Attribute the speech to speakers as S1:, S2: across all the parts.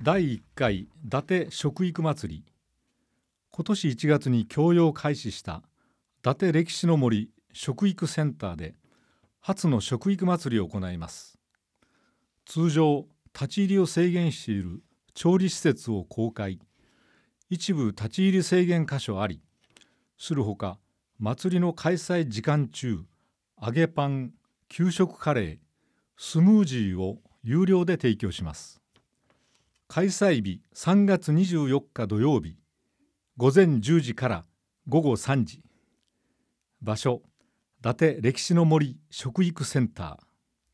S1: 第1回伊達食育まつり。今年1月に供用開始した伊達歴史の森食育センターで初の食育まつりを行います。通常立ち入りを制限している調理施設を公開、一部立ち入り制限箇所ありするほか、祭りの開催時間中、揚げパン、給食カレー、スムージーを有料で提供します。開催日3月24日土曜日、午前10時から午後3時。場所、伊達歴史の森食育センター。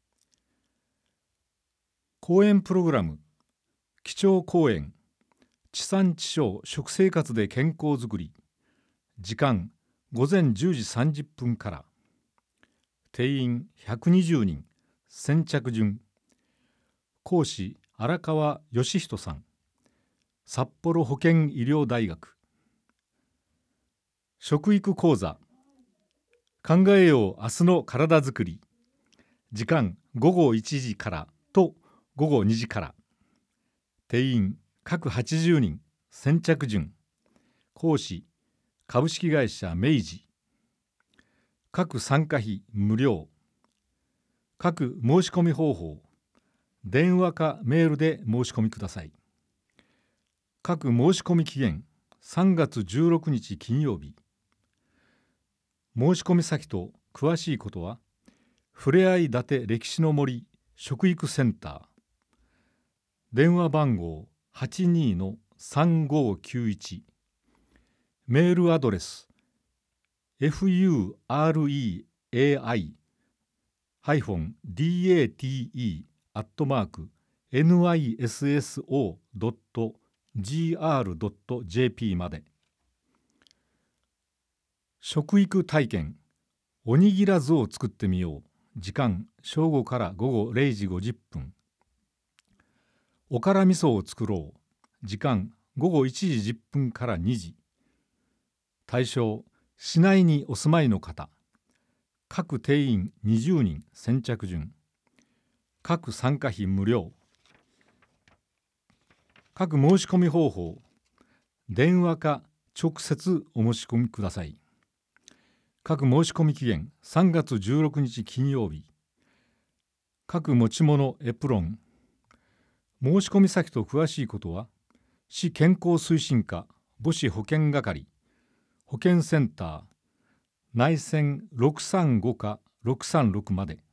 S1: 講演プログラム、基調講演、地産地消食生活で健康づくり。時間、午前10時30分から。定員120人、先着順。講師、荒川義人さん。札幌保健医療大学。食育講座、考えよう明日の体づくり。時間、午後1時からと午後2時から。定員各80人、先着順。講師、株式会社明治。各参加費無料。各申し込み方法、電話かメールで申し込みください。各申し込み期限3月16日金曜日。申し込み先と詳しいことは、ふれあい伊達歴史の森食育センター。電話番号 82-3591。メールアドレス fureai-date@nisso.gr.jp まで。食育体験、おにぎらずを作ってみよう。時間、正午から午後0時50分。おから味噌を作ろう。時間、午後1時10分から2時。対象、市内にお住まいの方。各定員20人、先着順。各参加費無料。各申し込み方法、電話か直接お申し込みください。各申し込み期限3月16日金曜日。各持ち物エプロン。申し込み先と詳しいことは、市健康推進課母子保健係、保健センター、内線635か636まで。